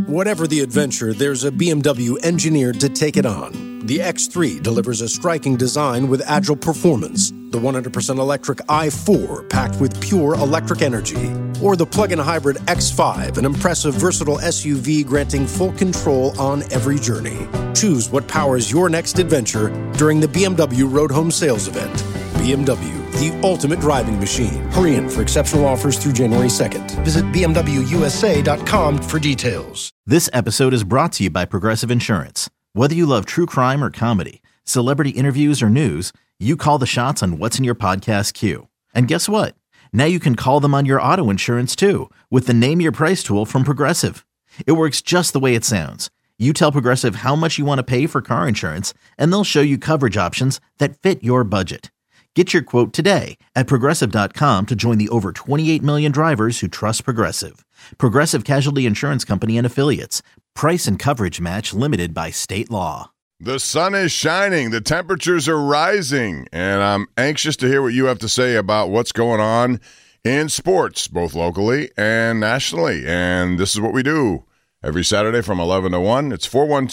Whatever the adventure, there's a BMW engineered to take it on. The X3 delivers a striking design with agile performance. The 100% electric i4 packed with pure electric energy. Or the plug-in hybrid X5, an impressive, versatile SUV granting full control on every journey. Choose what powers your next adventure during the BMW Road Home Sales Event. BMW, the ultimate driving machine. Hurry in for exceptional offers through January 2nd. Visit BMWUSA.com for details. This episode is brought to you by Progressive Insurance. Whether you love true crime or comedy, celebrity interviews or news, you call the shots on what's in your podcast queue. And guess what? Now you can call them on your auto insurance too with the Name Your Price tool from Progressive. It works just the way it sounds. You tell Progressive how much you want to pay for car insurance, and they'll show you coverage options that fit your budget. Get your quote today at Progressive.com to join the over 28 million drivers who trust Progressive. Progressive Casualty Insurance Company and Affiliates. Price and coverage match limited by state law. The sun is shining. The temperatures are rising. And I'm anxious to hear what you have to say about what's going on in sports, both locally and nationally. And this is what we do every Saturday from 11 to 1. It's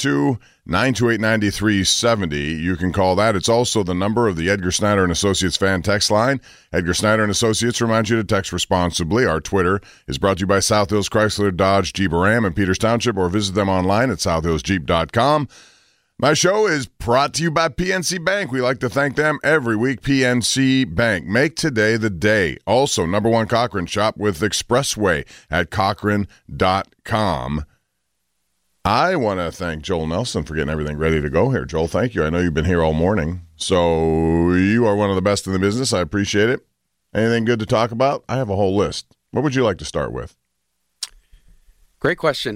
412-928-9370. You can call that. It's also the number of the Edgar Snyder & Associates fan text line. Edgar Snyder & Associates reminds you to text responsibly. Our Twitter is brought to you by South Hills Chrysler Dodge Jeep Ram in Peters Township, or visit them online at southhillsjeep.com. My show is brought to you by PNC Bank. We like to thank them every week. PNC Bank. Make today the day. Also, number one Cochran shop with Expressway at Cochran.com. I want to thank Joel Nelson for getting everything ready to go here. Joel, thank you. I know you've been here all morning, so you are one of the best in the business. I appreciate it. Anything good to talk about? I have a whole list. What would you like to start with? Great question.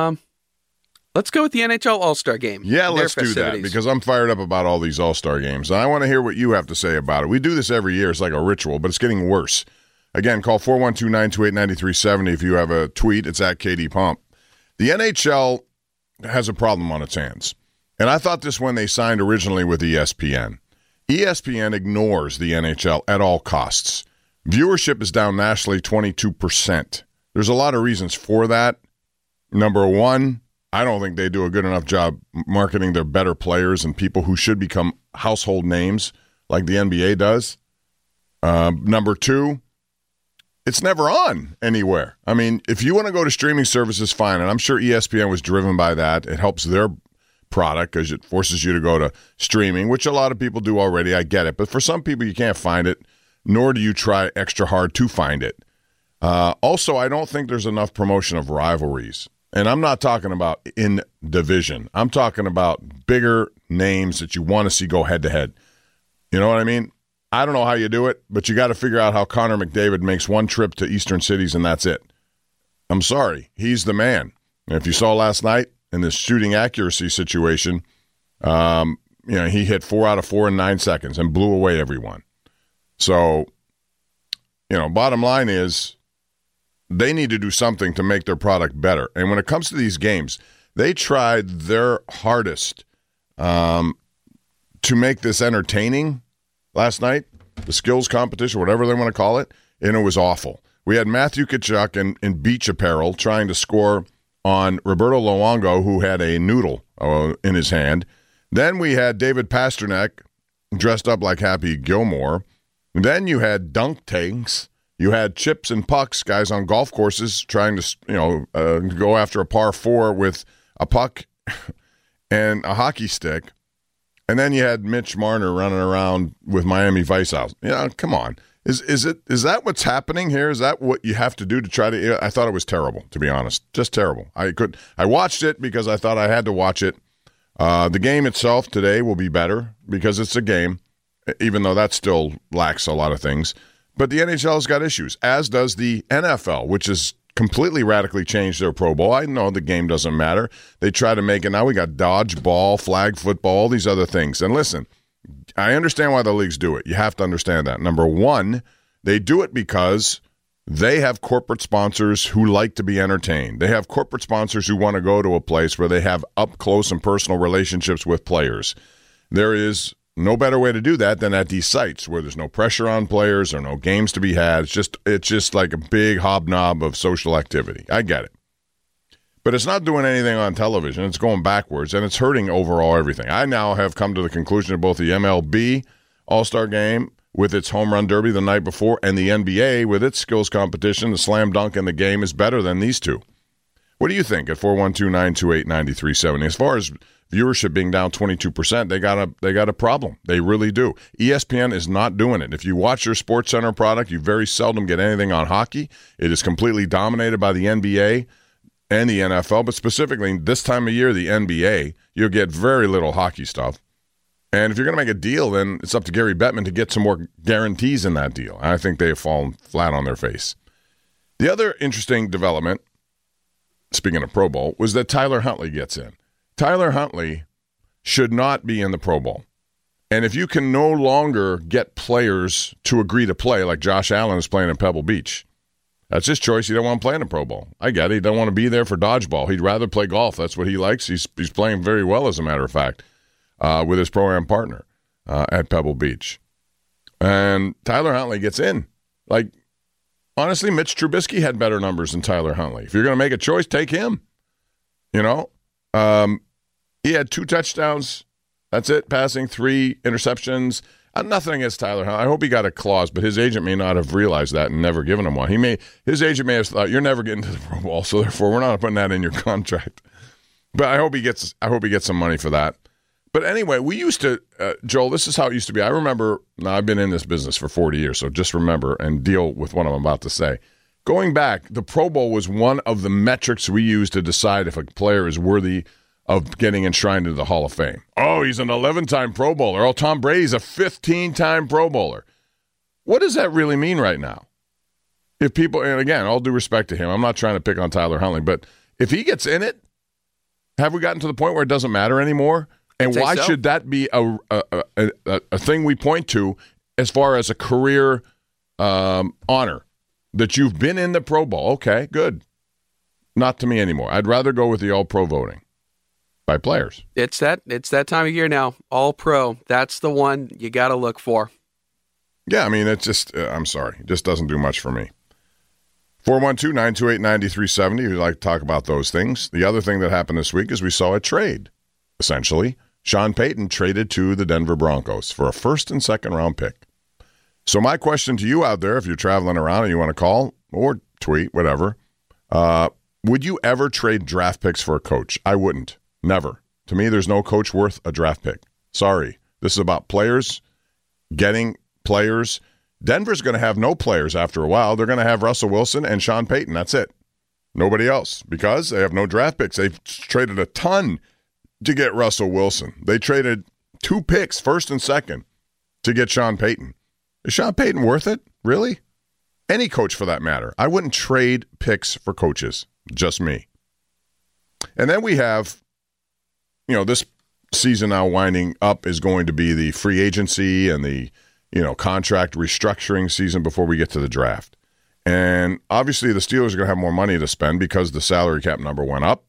Let's go with the NHL All-Star Game. Yeah, let's do that, because I'm fired up about all these All-Star games, and I want to hear what you have to say about it. We do this every year. It's like a ritual, but it's getting worse. Again, call 412-928-9370 if you have a tweet. It's at KD Pump. The NHL has a problem on its hands, and I thought this when they signed originally with ESPN. ESPN ignores the NHL at all costs. Viewership is down nationally 22%. There's a lot of reasons for that. Number one, I don't think they do a good enough job marketing their better players and people who should become household names like the NBA does. Number two, it's never on anywhere. I mean, if you want to go to streaming services, fine, and I'm sure ESPN was driven by that. It helps their product because it forces you to go to streaming, which a lot of people do already. I get it. But for some people, you can't find it, nor do you try extra hard to find it. Also, I don't think there's enough promotion of rivalries. And I'm not talking about in division. I'm talking about bigger names that you want to see go head-to-head. You know what I mean? I don't know how you do it, but you got to figure out how Connor McDavid makes one trip to Eastern cities and that's it. I'm sorry. He's the man. And if you saw last night in this shooting accuracy situation, he hit 4 out of 4 in 9 seconds and blew away everyone. So, bottom line is, they need to do something to make their product better. And when it comes to these games, they tried their hardest to make this entertaining last night, the skills competition, whatever they want to call it, and it was awful. We had Matthew Tkachuk in beach apparel trying to score on Roberto Luongo, who had a noodle in his hand. Then we had David Pastrnak dressed up like Happy Gilmore. And then you had dunk tanks. You had chips and pucks, guys on golf courses trying to, go after a par 4 with a puck and a hockey stick. And then you had Mitch Marner running around with Miami Vice House. Come on. Is that what's happening here? Is that what you have to do to try to? I thought it was terrible, to be honest. Just terrible. I watched it because I thought I had to watch it. The game itself today will be better because it's a game, even though that still lacks a lot of things. But the NHL's got issues, as does the NFL, which has completely radically changed their Pro Bowl. I know the game doesn't matter. They try to make it. Now we got dodgeball, flag football, all these other things. And listen, I understand why the leagues do it. You have to understand that. Number one, they do it because they have corporate sponsors who like to be entertained. They have corporate sponsors who want to go to a place where they have up-close and personal relationships with players. There is no better way to do that than at these sites where there's no pressure on players or no games to be had. It's just like a big hobnob of social activity. I get it. But it's not doing anything on television. It's going backwards, and it's hurting overall everything. I now have come to the conclusion of both the MLB All-Star Game with its home run derby the night before and the NBA with its skills competition, the slam dunk in the game is better than these two. What do you think at 412-928-9370? As far as viewership being down 22%, they got a problem. They really do. ESPN is not doing it. If you watch your SportsCenter product, you very seldom get anything on hockey. It is completely dominated by the NBA and the NFL, but specifically this time of year, the NBA, you'll get very little hockey stuff. And if you're going to make a deal, then it's up to Gary Bettman to get some more guarantees in that deal. I think they have fallen flat on their face. The other interesting development, speaking of Pro Bowl, was that Tyler Huntley gets in. Tyler Huntley should not be in the Pro Bowl. And if you can no longer get players to agree to play, like Josh Allen is playing in Pebble Beach, that's his choice. He don't want to play in the Pro Bowl. I get it. He don't want to be there for dodgeball. He'd rather play golf. That's what he likes. He's playing very well, as a matter of fact, with his pro-am partner at Pebble Beach. And Tyler Huntley gets in. Like, honestly, Mitch Trubisky had better numbers than Tyler Huntley. If you're going to make a choice, take him. You know? He had 2 touchdowns. That's it. Passing, 3 interceptions. Nothing against Tyler Huntley. I hope he got a clause, but his agent may not have realized that and never given him one. His agent may have thought, you're never getting to the Pro Bowl, so therefore we're not putting that in your contract. But I hope he gets some money for that. But anyway, we used to, Joel, this is how it used to be. I remember, now I've been in this business for 40 years, so just remember and deal with what I'm about to say. Going back, the Pro Bowl was one of the metrics we used to decide if a player is worthy of getting enshrined into the Hall of Fame. Oh, he's an 11-time Pro Bowler. Oh, Tom Brady's a 15-time Pro Bowler. What does that really mean right now? If people, and again, all due respect to him, I'm not trying to pick on Tyler Huntley, but if he gets in it, have we gotten to the point where it doesn't matter anymore? And why should that be a thing we point to as far as a career honor? That you've been in the Pro Bowl. Okay, good. Not to me anymore. I'd rather go with the All-Pro voting by players. It's that time of year now. All-Pro. That's the one you got to look for. Yeah, I mean, it's just, I'm sorry. It just doesn't do much for me. 412-928-9370. We'd like to talk about those things. The other thing that happened this week is we saw a trade, essentially. Sean Payton traded to the Denver Broncos for a first and second round pick. So my question to you out there, if you're traveling around and you want to call or tweet, whatever, would you ever trade draft picks for a coach? I wouldn't. Never. To me, there's no coach worth a draft pick. Sorry. This is about players, getting players. Denver's going to have no players after a while. They're going to have Russell Wilson and Sean Payton. That's it. Nobody else, because they have no draft picks. They've traded a ton to get Russell Wilson. They traded 2 picks, first and second, to get Sean Payton. Is Sean Payton worth it? Really? Any coach for that matter. I wouldn't trade picks for coaches. Just me. And then we have, this season now winding up is going to be the free agency and the, contract restructuring season before we get to the draft. And obviously the Steelers are going to have more money to spend because the salary cap number went up.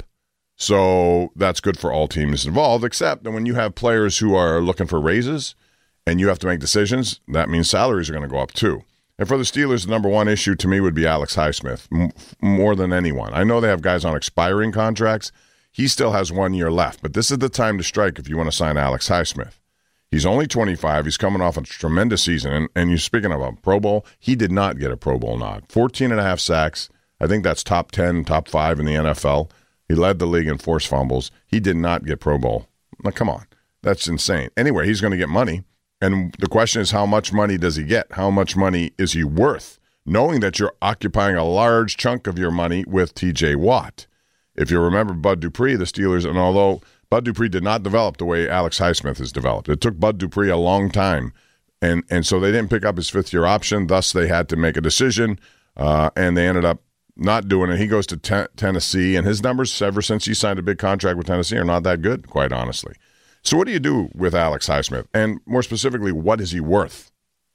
So that's good for all teams involved, except that when you have players who are looking for raises and you have to make decisions, that means salaries are going to go up too. And for the Steelers, the number one issue to me would be Alex Highsmith, more than anyone. I know they have guys on expiring contracts. He still has 1 year left, but this is the time to strike if you want to sign Alex Highsmith. He's only 25. He's coming off a tremendous season. And you're speaking of a Pro Bowl, he did not get a Pro Bowl nod. 14.5 sacks. I think that's top 10, top 5 in the NFL. He led the league in forced fumbles. He did not get Pro Bowl. Now, come on. That's insane. Anyway, he's going to get money. And the question is, how much money does he get? How much money is he worth? Knowing that you're occupying a large chunk of your money with T.J. Watt. If you remember Bud Dupree, the Steelers, and although Bud Dupree did not develop the way Alex Highsmith has developed, it took Bud Dupree a long time. And so they didn't pick up his 5th-year option. Thus, they had to make a decision, and they ended up not doing it. He goes to Tennessee, and his numbers ever since he signed a big contract with Tennessee are not that good, quite honestly. So what do you do with Alex Highsmith? And more specifically, what is he worth?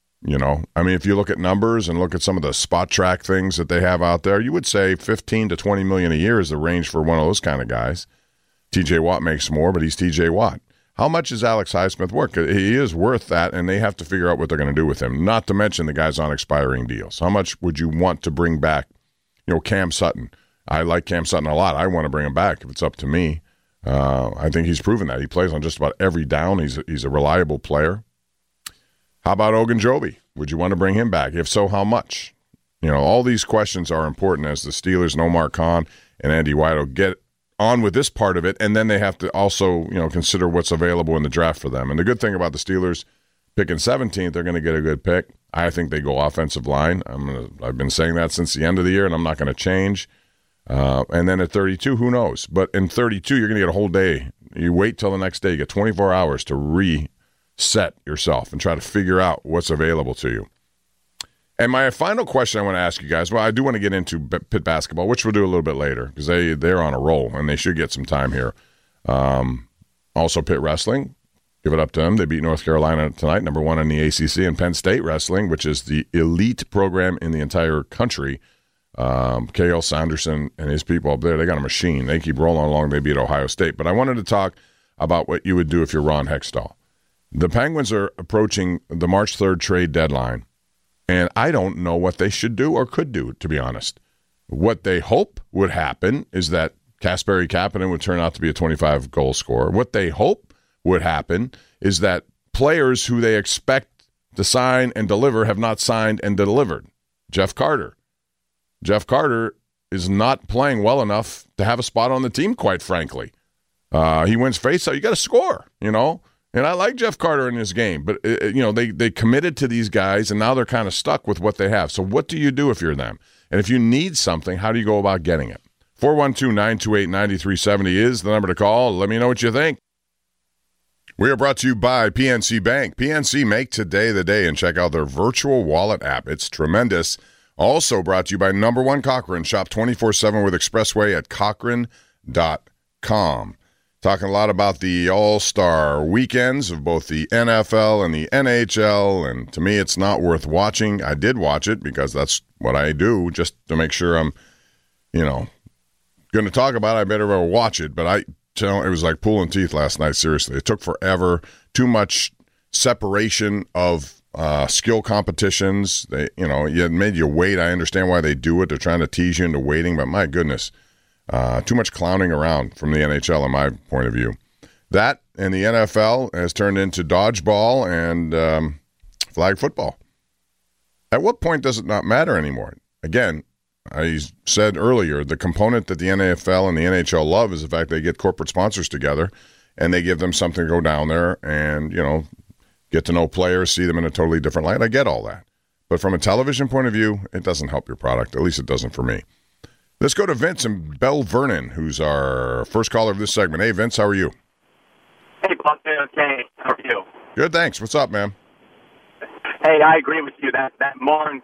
If you look at numbers and look at some of the spot track things that they have out there, you would say 15 to 20 million a year is the range for one of those kind of guys. TJ Watt makes more, but he's TJ Watt. How much is Alex Highsmith worth? He is worth that, and they have to figure out what they're going to do with him, not to mention the guys on expiring deals. How much would you want to bring back, Cam Sutton? I like Cam Sutton a lot. I want to bring him back if it's up to me. I think he's proven that. He plays on just about every down. He's a reliable player. How about Ogunjobi? Would you want to bring him back? If so, how much? All these questions are important as the Steelers and Omar Khan and Andy Weidl get on with this part of it, and then they have to also, consider what's available in the draft for them. And the good thing about the Steelers picking 17th, they're going to get a good pick. I think they go offensive line. I've been saying that since the end of the year, and I'm not going to change. And then at 32, who knows? But in 32, you're going to get a whole day. You wait till the next day. You get 24 hours to reset yourself and try to figure out what's available to you. And my final question I want to ask you guys, well, I do want to get into Pitt basketball, which we'll do a little bit later because they're on a roll, and they should get some time here. Also, Pitt wrestling, give it up to them. They beat North Carolina tonight, number 1 in the ACC, and Penn State wrestling, which is the elite program in the entire country. K.L. Sanderson and his people up there, they got a machine. They keep rolling along. They beat Ohio State. But I wanted to talk about what you would do if you're Ron Hextall. The Penguins are approaching the March 3rd trade deadline. And I don't know what they should do or could do, to be honest. What they hope would happen is that Kasperi Kapanen would turn out to be a 25-goal scorer. What they hope would happen is that players who they expect to sign and deliver have not signed and delivered. Jeff Carter. Jeff Carter is not playing well enough to have a spot on the team, quite frankly. He wins faceoff. You got to score, And I like Jeff Carter in this game, but they committed to these guys, and now they're kind of stuck with what they have. So what do you do if you're them? And if you need something, how do you go about getting it? 412-928-9370 is the number to call. Let me know what you think. We are brought to you by PNC Bank. PNC, make today the day and check out their virtual wallet app. It's tremendous. Also brought to you by Number One Cochrane. Shop 24/7 with Expressway at Cochrane.com. Talking a lot about the all-star weekends of both the NFL and the NHL, and to me it's not worth watching. I did watch it because that's what I do, just to make sure I'm, going to talk about it. I better watch it, but it was like pulling teeth last night, seriously. It took forever, too much separation of skill competitions. It made you wait. I understand why they do it. They're trying to tease you into waiting, but my goodness. Too much clowning around from the NHL, in my point of view. That and the NFL has turned into dodgeball and flag football. At what point does it not matter anymore? Again, I said earlier, the component that the NFL and the NHL love is the fact they get corporate sponsors together and they give them something to go down there and, get to know players, see them in a totally different light. I get all that. But from a television point of view, it doesn't help your product. At least it doesn't for me. Let's go to Vince in Bell Vernon, who's our first caller of this segment. Hey, Vince, how are you? Hey, Bob. Okay. How are you? Good, thanks. What's up, man? Hey, I agree with you. That Martin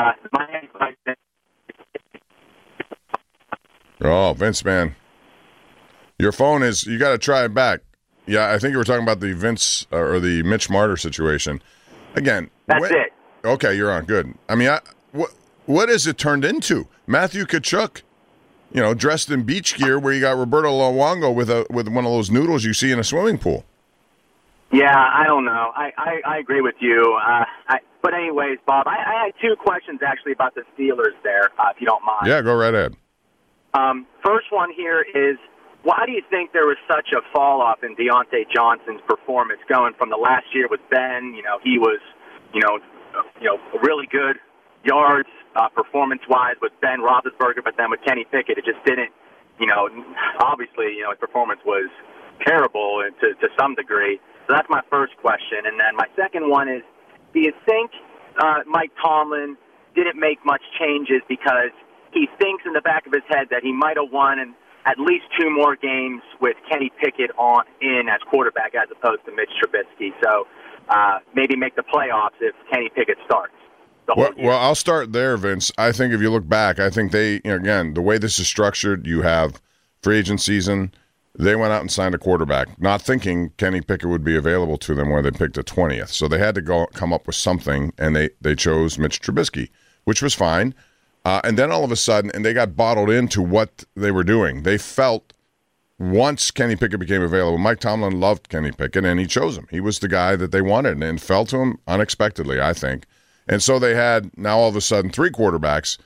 Oh, Vince, man. Your phone is, you got to try it back. Yeah, I think you were talking about the Vince or the Mitch Martyr situation. Again. That's it. Okay, you're on. Good. I mean, what has it turned into? Matthew Tkachuk, dressed in beach gear where you got Roberto Luongo with one of those noodles you see in a swimming pool. Yeah, I don't know. I agree with you. But anyways, Bob, I had two questions actually about the Steelers there, if you don't mind. Yeah, go right ahead. First one here is, why do you think there was such a fall-off in Deontay Johnson's performance going from the last year with Ben? He was, really good yards performance-wise with Ben Roethlisberger, but then with Kenny Pickett, it just didn't, obviously, his performance was terrible to some degree. So that's my first question. And then my second one is, do you think Mike Tomlin didn't make much changes because he thinks in the back of his head that he might have won at least two more games with Kenny Pickett in as quarterback as opposed to Mitch Trubisky? So maybe make the playoffs if Kenny Pickett starts. Well, I'll start there, Vince. I think if you look back, I think they, again, the way this is structured, you have free agent season. They went out and signed a quarterback, not thinking Kenny Pickett would be available to them where they picked a 20th. So they had to come up with something, and they chose Mitch Trubisky, which was fine. And then all of a sudden, and they got bottled into what they were doing. They felt once Kenny Pickett became available, Mike Tomlin loved Kenny Pickett, and he chose him. He was the guy that they wanted, and fell to him unexpectedly, I think. And so they had now all of a sudden three quarterbacks,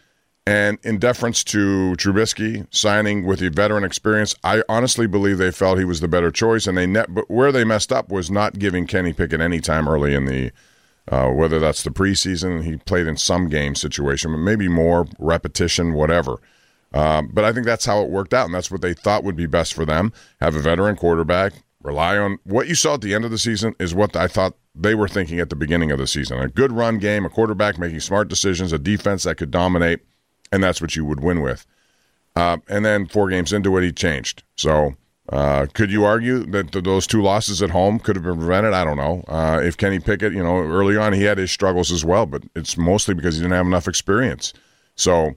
And in deference to Trubisky signing with the veteran experience, I honestly believe they felt he was the better choice. And but where they messed up was not giving Kenny Pickett any time early in the whether that's the preseason, he played in some game situation, but maybe more repetition, whatever. But I think that's how it worked out, and that's what they thought would be best for them. Have a veteran quarterback, rely on what you saw at the end of the season is what I thought they were thinking at the beginning of the season. A good run game, a quarterback making smart decisions, a defense that could dominate. And that's what you would win with. And then 4 games into it, he changed. So could you argue that those 2 losses at home could have been prevented? I don't know. If Kenny Pickett, early on he had his struggles as well, but it's mostly because he didn't have enough experience. So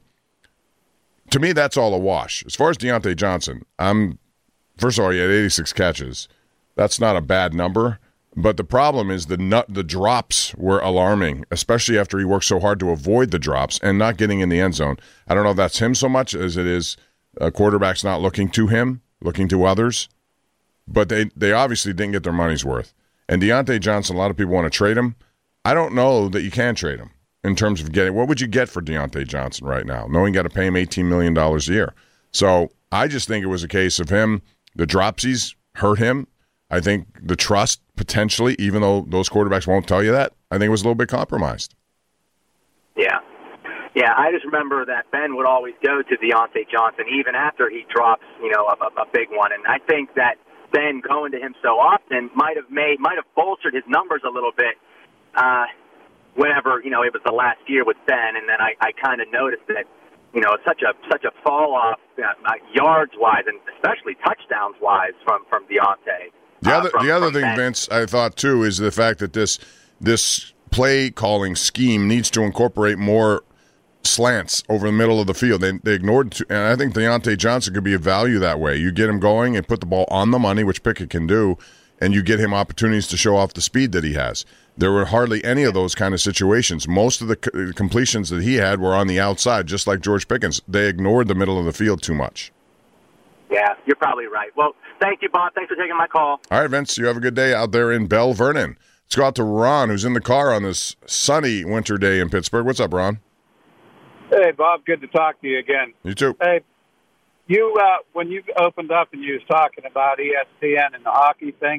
to me, that's all a wash. As far as Deontay Johnson, first of all, he had 86 catches. That's not a bad number. But the problem is the drops were alarming, especially after he worked so hard to avoid the drops and not getting in the end zone. I don't know if that's him so much as it is quarterbacks not looking to him, looking to others. But they obviously didn't get their money's worth. And Deontay Johnson, a lot of people want to trade him. I don't know that you can trade him in terms of getting – what would you get for Deontay Johnson right now, knowing you got to pay him $18 million a year? So I just think it was a case of him – the dropsies hurt him. I think the trust potentially, even though those quarterbacks won't tell you that, I think it was a little bit compromised. Yeah. Yeah, I just remember that Ben would always go to Deontay Johnson even after he drops, a big one. And I think that Ben going to him so often might have bolstered his numbers a little bit whenever, it was the last year with Ben. And then I kind of noticed that, such a fall off yards-wise and especially touchdowns-wise from Deontay. The other thing, Vince, I thought too, is the fact that this play calling scheme needs to incorporate more slants over the middle of the field. They ignored, and I think Deontay Johnson could be of value that way. You get him going and put the ball on the money, which Pickett can do, and you get him opportunities to show off the speed that he has. There were hardly any of those kind of situations. Most of the completions that he had were on the outside, just like George Pickens. They ignored the middle of the field too much. Yeah, you're probably right. Well, thank you, Bob. Thanks for taking my call. All right, Vince, you have a good day out there in Bell Vernon. Let's go out to Ron, who's in the car on this sunny winter day in Pittsburgh. What's up, Ron? Hey, Bob. Good to talk to you again. You too. Hey, you when you opened up and you was talking about ESPN and the hockey thing,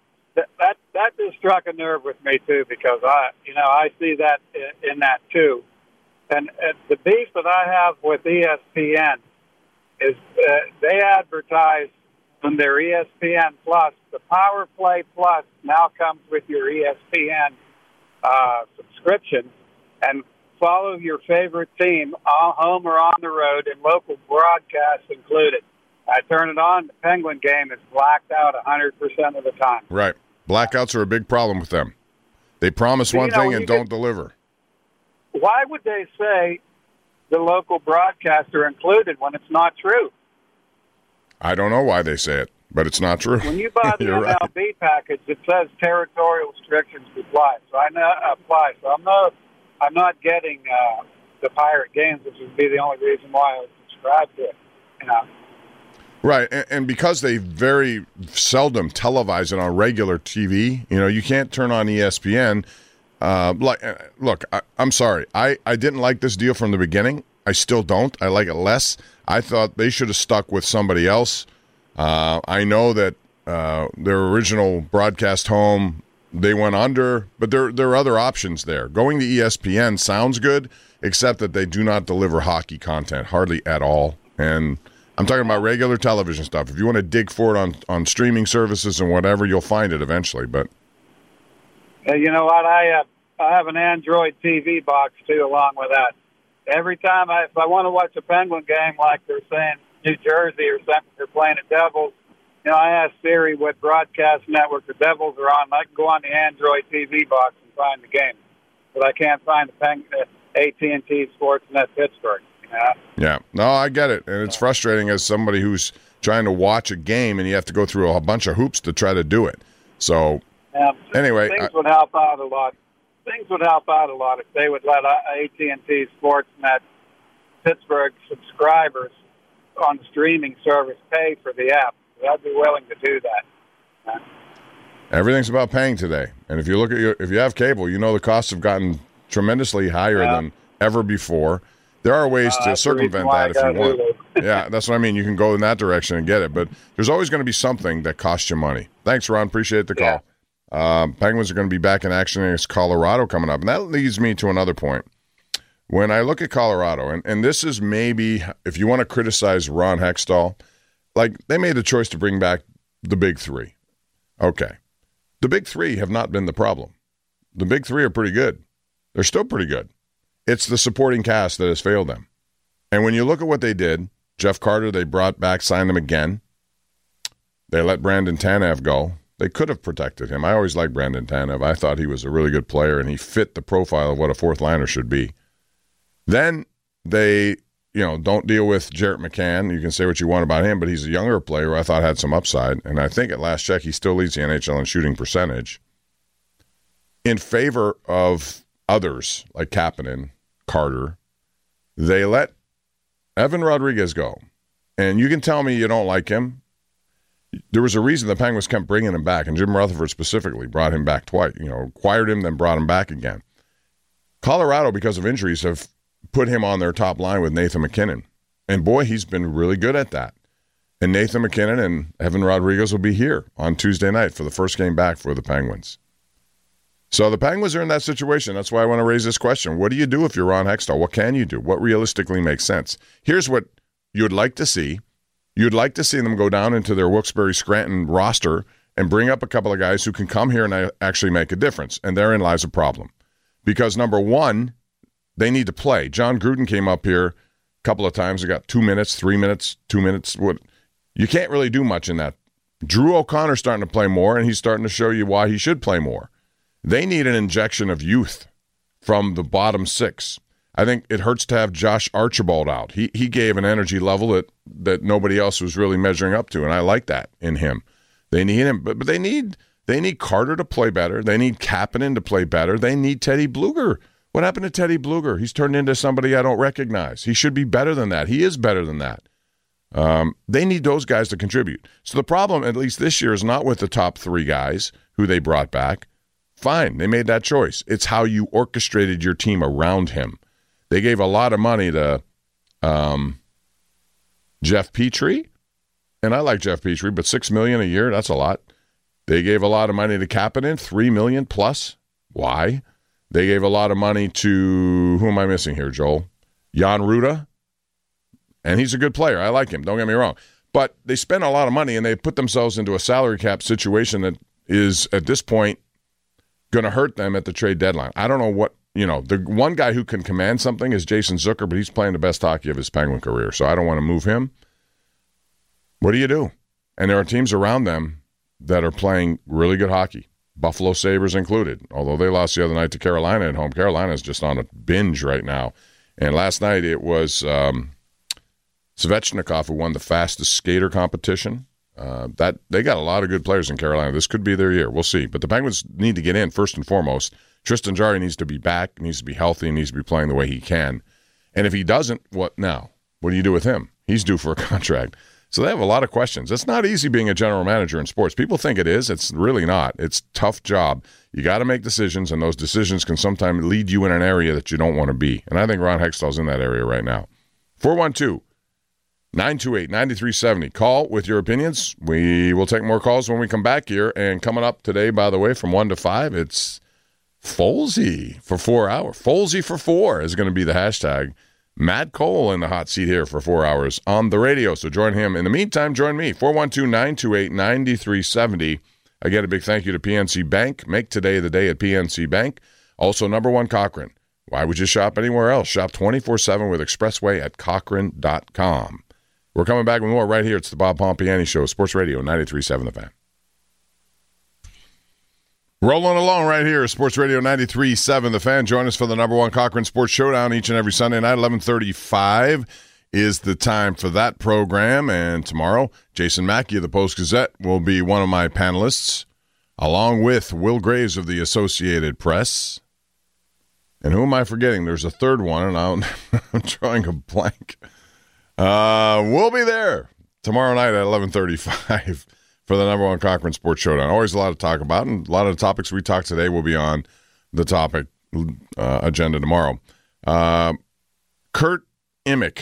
that just struck a nerve with me too, because I see that in that too, and the beef that I have with ESPN is they advertise on their ESPN Plus. The Power Play Plus now comes with your ESPN subscription, and follow your favorite team, home or on the road, and local broadcasts included. I turn it on, the Penguin game is blacked out 100% of the time. Right. Blackouts are a big problem with them. They promise one thing and don't deliver. Why would they say the local broadcaster included when it's not true? I don't know why they say it, but it's not true. When you buy the MLB package, it says territorial restrictions apply. So I'm not getting the Pirate games, which would be the only reason why I would subscribe to it. Right, and because they very seldom televise it on regular TV, you can't turn on ESPN. Look, I'm sorry. I didn't like this deal from the beginning. I still don't. I like it less. I thought they should have stuck with somebody else. I know that their original broadcast home, they went under, but there are other options there. Going to ESPN sounds good, except that they do not deliver hockey content, hardly at all. And I'm talking about regular television stuff. If you want to dig for it on streaming services and whatever, you'll find it eventually. But you know what? I have an Android TV box too, along with that. Every time if I want to watch a Penguin game, like they're saying New Jersey or something, they're playing the Devils. I ask Siri what broadcast network the Devils are on. I can go on the Android TV box and find the game, but I can't find the AT&T Sportsnet Pittsburgh. Yeah, no, I get it, and it's frustrating as somebody who's trying to watch a game and you have to go through a bunch of hoops to try to do it. So anyway, things would help out a lot. Things would help out a lot if they would let AT&T Sportsnet Pittsburgh subscribers on the streaming service pay for the app. I'd be willing to do that. Everything's about paying today, and if you look at if you have cable, the costs have gotten tremendously higher than ever before. There are ways to circumvent that if you want. Hulu. Yeah, that's what I mean. You can go in that direction and get it, but there's always going to be something that costs you money. Thanks, Ron. Appreciate the call. Penguins are going to be back in action against Colorado coming up, and that leads me to another point. When I look at Colorado, and this is maybe, if you want to criticize Ron Hextall, like they made the choice to bring back the big three. Okay. The big three have not been the problem. The big three are pretty good. They're still pretty good. It's the supporting cast that has failed them. And when you look at what they did, Jeff Carter, they brought back, signed him again. They let Brandon Tanev go. They could have protected him. I always liked Brandon Tanev. I thought he was a really good player, and he fit the profile of what a fourth liner should be. Then they, don't deal with Jarrett McCann. You can say what you want about him, but he's a younger player who I thought had some upside. And I think at last check, he still leads the NHL in shooting percentage. In favor of others like Kapanen, Carter, they let Evan Rodriguez go. And you can tell me you don't like him. There was a reason the Penguins kept bringing him back, and Jim Rutherford specifically brought him back twice. Acquired him, then brought him back again. Colorado, because of injuries, have put him on their top line with Nathan MacKinnon. And boy, he's been really good at that. And Nathan MacKinnon and Evan Rodriguez will be here on Tuesday night for the first game back for the Penguins. So the Penguins are in that situation. That's why I want to raise this question. What do you do if you're Ron Hextall? What can you do? What realistically makes sense? Here's what you'd like to see. You'd like to see them go down into their Wilkes-Barre-Scranton roster and bring up a couple of guys who can come here and actually make a difference. And therein lies a problem. Because, number one, they need to play. John Gruden came up here a couple of times. He got 2 minutes, 3 minutes, 2 minutes. You can't really do much in that. Drew O'Connor's starting to play more, and he's starting to show you why he should play more. They need an injection of youth from the bottom six. I think it hurts to have Josh Archibald out. He gave an energy level that nobody else was really measuring up to, and I like that in him. They need him, but they need Carter to play better. They need Kapanen to play better. They need Teddy Bluger. What happened to Teddy Bluger? He's turned into somebody I don't recognize. He should be better than that. He is better than that. They need those guys to contribute. So the problem, at least this year, is not with the top three guys who they brought back. Fine, they made that choice. It's how you orchestrated your team around him. They gave a lot of money to Jeff Petrie, and I like Jeff Petrie, but $6 million a year, that's a lot. They gave a lot of money to Kapanen, $3 million plus. Why? They gave a lot of money to, who am I missing here, Joel? Jan Ruda, and he's a good player. I like him, don't get me wrong. But they spent a lot of money, and they put themselves into a salary cap situation that is, at this point, going to hurt them at the trade deadline. I don't know what, the one guy who can command something is Jason Zucker, but he's playing the best hockey of his Penguin career, so I don't want to move him. What do you do? And there are teams around them that are playing really good hockey, Buffalo Sabres included, although they lost the other night to Carolina at home. Carolina's just on a binge right now. And last night it was Svechnikov who won the fastest skater competition. That they got a lot of good players in Carolina. This could be their year. We'll see. But the Penguins need to get in first and foremost. Tristan Jarry needs to be back, needs to be healthy, needs to be playing the way he can. And if he doesn't, what now? What do you do with him? He's due for a contract. So they have a lot of questions. It's not easy being a general manager in sports. People think it is. It's really not. It's a tough job. You got to make decisions, and those decisions can sometimes lead you in an area that you don't want to be. And I think Ron Hextall's in that area right now. 412-928-9370. Call with your opinions. We will take more calls when we come back here. And coming up today, by the way, from 1 to 5, it's Folsey for 4 hours. Folsey for 4 is going to be the hashtag. Matt Cole in the hot seat here for 4 hours on the radio. So join him. In the meantime, join me. 412-928-9370. Again, a big thank you to PNC Bank. Make today the day at PNC Bank. Also, number one, Cochrane. Why would you shop anywhere else? Shop 24/7 with Expressway at Cochrane.com. We're coming back with more right here. It's the Bob Pompiani Show, Sports Radio 93.7 The Fan. Rolling along right here, Sports Radio 93.7 The Fan. Join us for the number one Cochrane Sports Showdown each and every Sunday night. 11:35 is the time for that program. And tomorrow, Jason Mackey of the Post-Gazette will be one of my panelists, along with Will Graves of the Associated Press. And who am I forgetting? There's a third one, and I'm drawing a blank. We'll be there tomorrow night at 11:35 for the number one Cochrane Sports Showdown. Always a lot to talk about, and a lot of the topics we talk today will be on the topic agenda tomorrow. Kurt Kirtimc,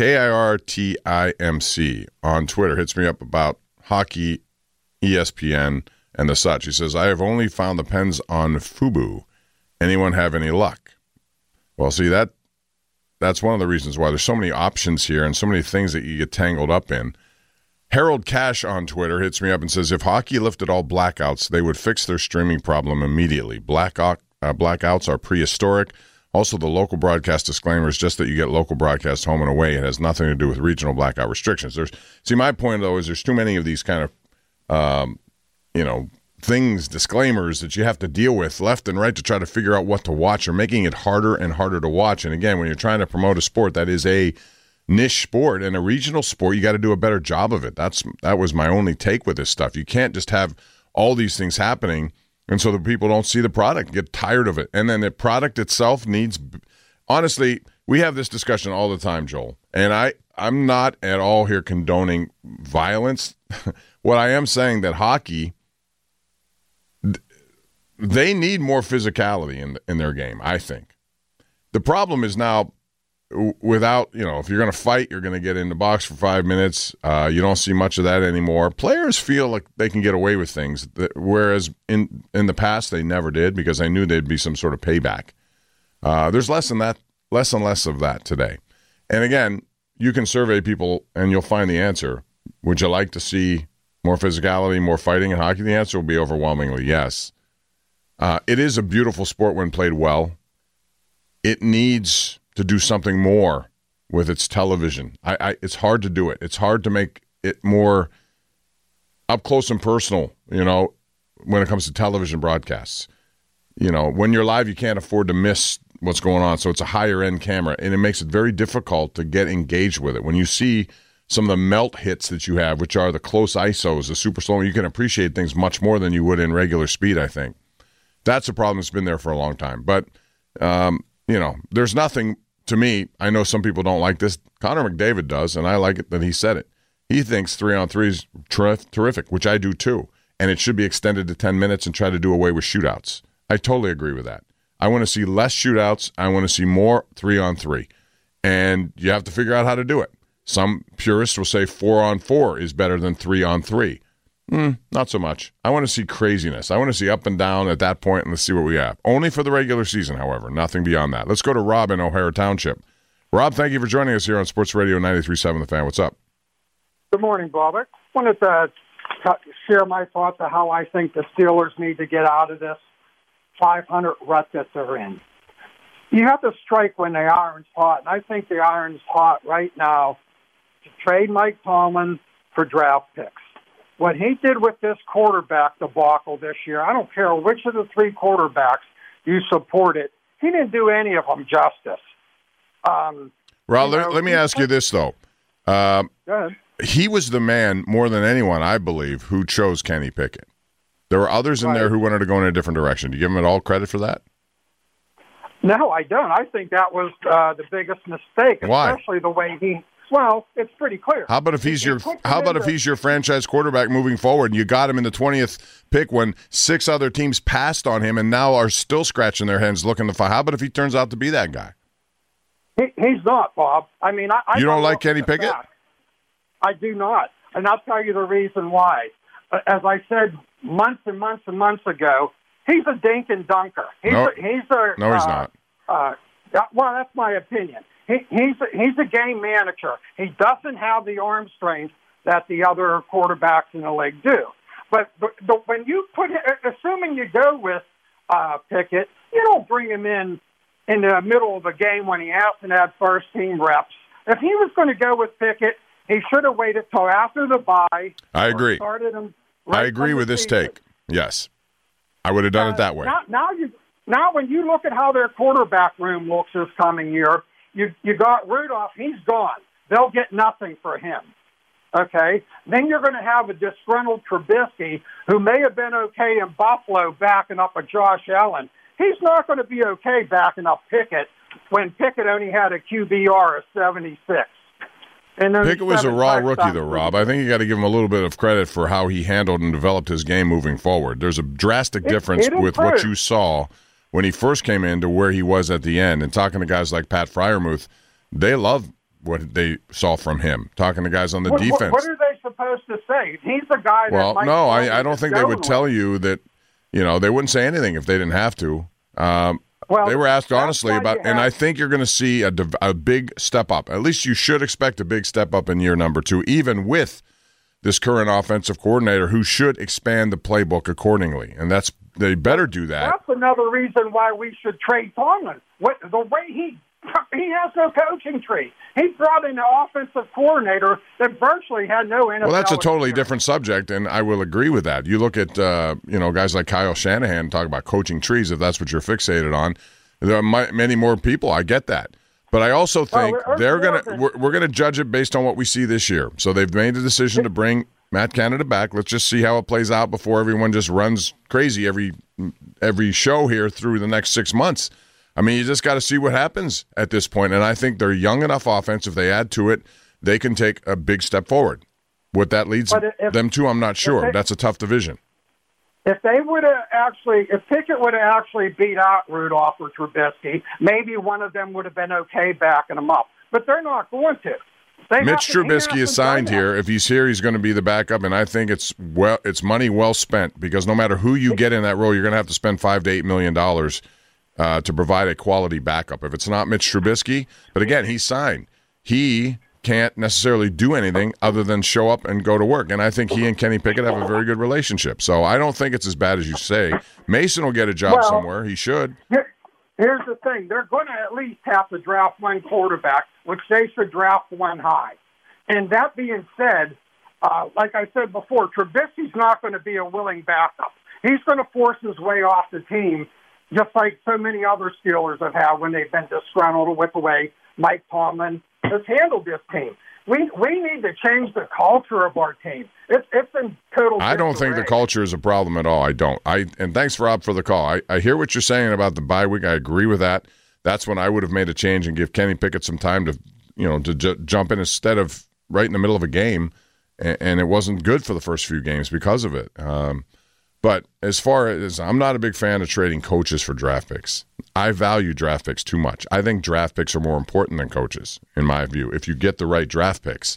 Kirtimc on Twitter hits me up about hockey, ESPN, and the such. He says, I have only found the Pens on Fubo. Anyone have any luck? Well, see, that's one of the reasons why there's so many options here and so many things that you get tangled up in. Harold Cash on Twitter hits me up and says, if hockey lifted all blackouts, they would fix their streaming problem immediately. Blackouts are prehistoric. Also, the local broadcast disclaimer is just that you get local broadcast home and away. It has nothing to do with regional blackout restrictions. See, my point, though, is there's too many of these kind of, things, disclaimers that you have to deal with left and right to try to figure out what to watch, or making it harder and harder to watch. And again, when you're trying to promote a sport that is a niche sport and a regional sport, you got to do a better job of it. That was my only take with this stuff. You can't just have all these things happening and so that people don't see the product, get tired of it. And then the product itself needs, honestly, we have this discussion all the time, Joel, and I'm not at all here condoning violence. What I am saying that hockey, they need more physicality in their game, I think. The problem is now, without, if you're going to fight, you're going to get in the box for 5 minutes. You don't see much of that anymore. Players feel like they can get away with things, whereas in the past they never did, because they knew there'd be some sort of payback. There's less and less of that today. And again, you can survey people and you'll find the answer. Would you like to see more physicality, more fighting in hockey? The answer will be overwhelmingly yes. It is a beautiful sport when played well. It needs to do something more with its television. It's hard to do it. It's hard to make it more up close and personal, when it comes to television broadcasts. When you're live, you can't afford to miss what's going on. So it's a higher end camera, and it makes it very difficult to get engaged with it. When you see some of the melt hits that you have, which are the close ISOs, the super slow, you can appreciate things much more than you would in regular speed, I think. That's a problem that's been there for a long time. But, there's nothing, to me, I know some people don't like this. Connor McDavid does, and I like it that he said it. He thinks 3-on-3 is terrific, which I do too. And it should be extended to 10 minutes and try to do away with shootouts. I totally agree with that. I want to see less shootouts. I want to see more 3-on-3. And you have to figure out how to do it. Some purists will say 4-on-4 is better than 3-on-3. Not so much. I want to see craziness. I want to see up and down at that point, and let's see what we have. Only for the regular season, however. Nothing beyond that. Let's go to Rob in O'Hara Township. Rob, thank you for joining us here on Sports Radio 93.7 The Fan. What's up? Good morning, Bob. I wanted to share my thoughts on how I think the Steelers need to get out of this 500 rut that they're in. You have to strike when the iron's hot, and I think the iron's hot right now to trade Mike Tomlin for draft picks. What he did with this quarterback debacle this year, I don't care which of the three quarterbacks you supported, he didn't do any of them justice. Rob, let me ask you this, though. Go ahead. He was the man, more than anyone, I believe, who chose Kenny Pickett. There were others in there who wanted to go in a different direction. Do you give him all credit for that? No, I don't. I think that was the biggest mistake, especially the way he. Well, it's pretty clear. How about if he's your franchise quarterback moving forward, and you got him in the 20th pick when 6 other teams passed on him and now are still scratching their heads looking to find? How about if he turns out to be that guy? He's not, Bob. I mean, you don't like Kenny Pickett? I do not, and I'll tell you the reason why. As I said months and months and months ago, he's a dink and dunker. No, he's not. Well, that's my opinion. He's a game manager. He doesn't have the arm strength that the other quarterbacks in the league do. But when you assuming you go with Pickett, you don't bring him in the middle of the game when he hasn't had first team reps. If he was going to go with Pickett, he should have waited till after the bye. I agree. Started him I agree with this take. Yes, I would have done it that way. Now, when you look at how their quarterback room looks this coming year, you got Rudolph. He's gone. They'll get nothing for him. Okay? Then you're going to have a disgruntled Trubisky who may have been okay in Buffalo backing up a Josh Allen. He's not going to be okay backing up Pickett when Pickett only had a QBR of 76. Pickett was a raw rookie, though, Rob. I think you got to give him a little bit of credit for how he handled and developed his game moving forward. There's a drastic difference with what you saw when he first came in to where he was at the end. And talking to guys like Pat Freiermuth, they love what they saw from him. Talking to guys on the defense. What are they supposed to say? He's the guy that Well, Mike no, Tomlin I don't think they would tell you that, they wouldn't say anything if they didn't have to. They were asked honestly about, and I think you're going to see a big step up. At least you should expect a big step up in year number 2, even with this current offensive coordinator who should expand the playbook accordingly. And they better do that. That's another reason why we should trade Tomlin. The way he has no coaching tree. He brought in an offensive coordinator that virtually had no NFL. Well, that's a totally experience. different subject, and I will agree with that. You look at guys like Kyle Shanahan talk about coaching trees, if that's what you're fixated on. There are many more people. I get that. But I also think we're gonna judge it based on what we see this year. So they've made the decision to bring Matt Canada back. Let's just see how it plays out before everyone just runs crazy every show here through the next 6 months. I mean, you just got to see what happens at this point. And I think they're young enough offense. If they add to it, they can take a big step forward. What that leads them to, I'm not sure. That's a tough division. If Pickett would have actually beat out Rudolph or Trubisky, maybe one of them would have been okay backing him up. But they're not going to. Mitch Trubisky is signed here. If he's here, he's going to be the backup, and I think it's money well spent because no matter who you get in that role, you're going to have to spend $5 to $8 million to provide a quality backup. If it's not Mitch Trubisky, but again, he's signed. He can't necessarily do anything other than show up and go to work, and I think he and Kenny Pickett have a very good relationship. So I don't think it's as bad as you say. Mason will get a job somewhere. He should. Here's the thing. They're going to at least have to draft one quarterback, which they should draft one high. And that being said, like I said before, Trubisky's not going to be a willing backup. He's going to force his way off the team, just like so many other Steelers have had when they've been disgruntled with the way Mike Tomlin has handled this team. We need to change the culture of our team. It's in total. I don't think the culture is a problem at all. I don't. And thanks, Rob, for the call. I hear what you're saying about the bye week. I agree with that. That's when I would have made a change and give Kenny Pickett some time to jump in instead of right in the middle of a game. And it wasn't good for the first few games because of it. But as far as I'm not a big fan of trading coaches for draft picks. I value draft picks too much. I think draft picks are more important than coaches, in my view, if you get the right draft picks.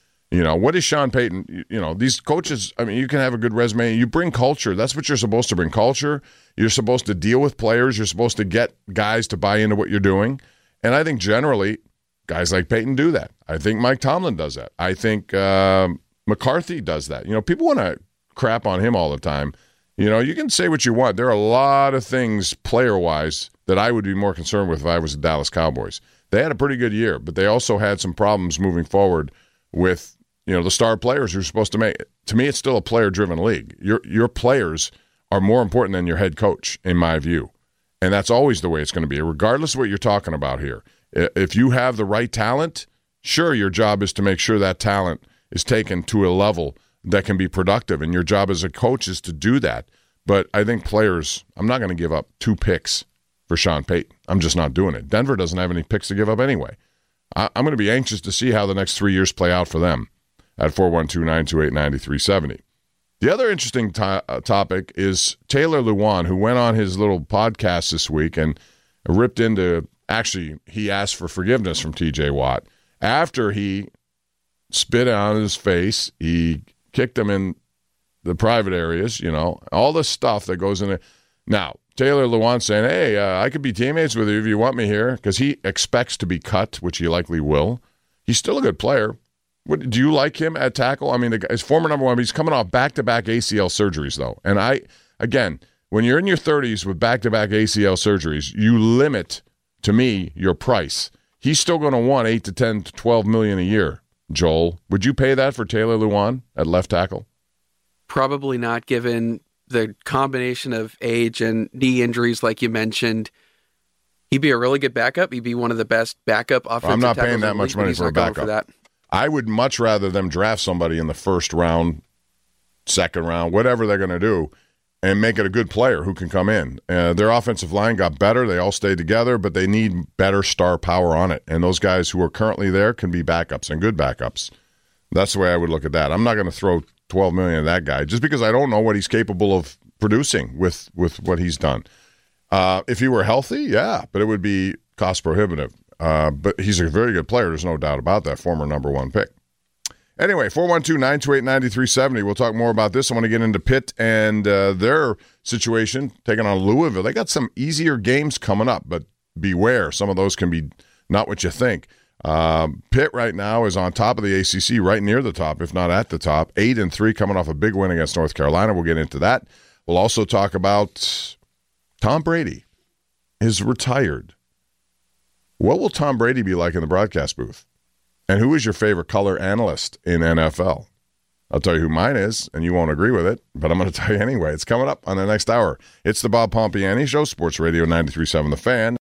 What is Sean Payton? These coaches, I mean, you can have a good resume. You bring culture. That's what you're supposed to bring, culture. You're supposed to deal with players. You're supposed to get guys to buy into what you're doing. And I think generally guys like Payton do that. I think Mike Tomlin does that. I think McCarthy does that. People want to crap on him all the time. You can say what you want. There are a lot of things player-wise that I would be more concerned with if I was the Dallas Cowboys. They had a pretty good year, but they also had some problems moving forward with, the star players who are supposed to make. To me, it's still a player-driven league. Your players are more important than your head coach, in my view. And that's always the way it's going to be, regardless of what you're talking about here. If you have the right talent, sure, your job is to make sure that talent is taken to a level that can be productive, and your job as a coach is to do that. But I think players, I'm not going to give up 2 picks for Sean Payton. I'm just not doing it. Denver doesn't have any picks to give up anyway. I'm going to be anxious to see how the next 3 years play out for them at 412-928-9370. The other interesting topic is Taylor Lewan, who went on his little podcast this week and ripped into – actually, he asked for forgiveness from T.J. Watt. After he spit on his face, he kicked him in the private areas, all the stuff that goes in there. Now, Taylor Lewan saying, hey, I could be teammates with you if you want me here, because he expects to be cut, which he likely will. He's still a good player. Do you like him at tackle? I mean, his former number one, but he's coming off back-to-back ACL surgeries, though. And again, when you're in your 30s with back-to-back ACL surgeries, you limit, to me, your price. He's still going to want $8 to $10 to $12 million a year. Joel, would you pay that for Taylor Lewan at left tackle? Probably not, given the combination of age and knee injuries like you mentioned. He'd be a really good backup. He'd be one of the best backup offensive tackles. I'm not paying that much money for a backup. I would much rather them draft somebody in the first round, second round, whatever they're going to do, and make it a good player who can come in. Their offensive line got better. They all stayed together, but they need better star power on it. And those guys who are currently there can be backups and good backups. That's the way I would look at that. I'm not going to throw $12 million at that guy just because I don't know what he's capable of producing with what he's done. If he were healthy, yeah, but it would be cost prohibitive. But he's a very good player. There's no doubt about that. Former number 1 pick. Anyway, 412-928-9370. We'll talk more about this. I want to get into Pitt and their situation, taking on Louisville. They got some easier games coming up, but beware. Some of those can be not what you think. Pitt right now is on top of the ACC, right near the top, if not at the top. 8-3 coming off a big win against North Carolina. We'll get into that. We'll also talk about Tom Brady is retired. What will Tom Brady be like in the broadcast booth? And who is your favorite color analyst in NFL? I'll tell you who mine is, and you won't agree with it, but I'm going to tell you anyway. It's coming up on the next hour. It's the Bob Pompiani Show, Sports Radio 93.7 The Fan.